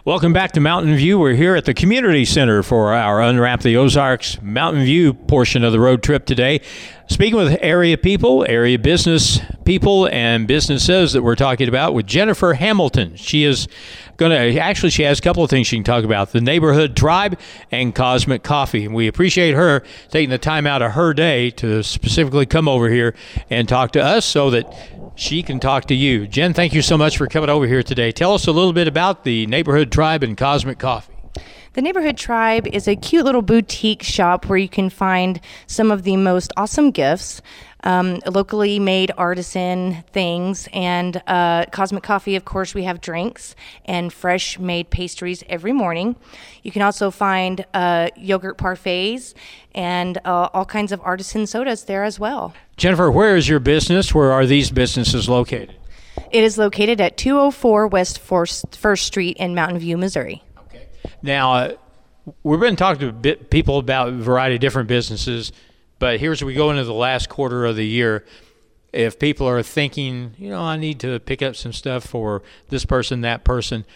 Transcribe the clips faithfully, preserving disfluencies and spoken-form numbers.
Welcome back to Mountain View. We're here at the Community Center for our Unwrap the Ozarks Mountain View portion of the road trip today. Speaking with area people, area business people, and businesses that we're talking about with Jennifer Hamilton. She is going to, actually she has a couple of things she can talk about, the Neighborhood Tribe and Cosmic Coffee. And we appreciate her taking the time out of her day to specifically come over here and talk to us so that she can talk to you. Jen, thank you so much for coming over here today. Tell us a little bit about the Neighborhood Tribe and Cosmic Coffee. The Neighborhood Tribe is a cute little boutique shop where you can find some of the most awesome gifts, um, locally made artisan things, and uh, Cosmic Coffee, of course, we have drinks and fresh made pastries every morning. You can also find uh, yogurt parfaits and uh, all kinds of artisan sodas there as well. Jennifer, where is your business? Where are these businesses located? It is located at two oh four West First Street in Mountain View, Missouri. Okay. Now, uh, we've been talking to bit people about a variety of different businesses, but here's we go into the last quarter of the year. If people are thinking, you know, I need to pick up some stuff for this person, that person,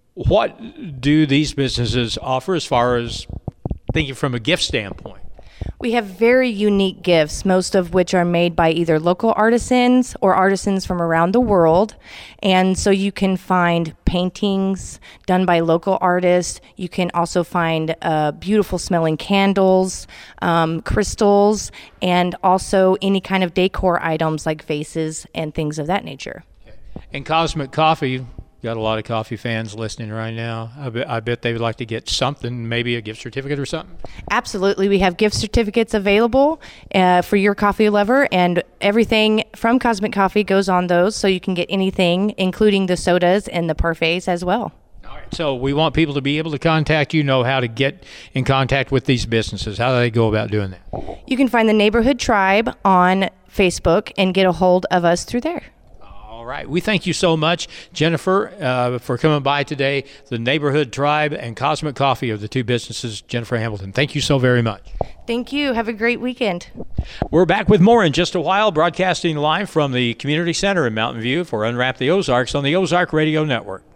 what do these businesses offer as far as thinking from a gift standpoint? We have very unique gifts, most of which are made by either local artisans or artisans from around the world. And so you can find paintings done by local artists. You can also find uh, beautiful smelling candles, um, crystals, and also any kind of decor items like vases and things of that nature. And Cosmic Coffee, got a lot of coffee fans listening right now. I bet, I bet they would like to get something, maybe a gift certificate or something. Absolutely. We have gift certificates available uh, for your coffee lover, and everything from Cosmic Coffee goes on those, so you can get anything, including the sodas and the parfaits as well. All right. So we want people to be able to contact you, know how to get in contact with these businesses. How do they go about doing that? You can find the Neighborhood Tribe on Facebook and get a hold of us through there. All right. We thank you so much, Jennifer, uh, for coming by today. The Neighborhood Tribe and Cosmic Coffee are the two businesses. Jennifer Hamilton, thank you so very much. Thank you. Have a great weekend. We're back with more in just a while, broadcasting live from the Community Center in Mountain View for Unwrap the Ozarks on the Ozark Radio Network.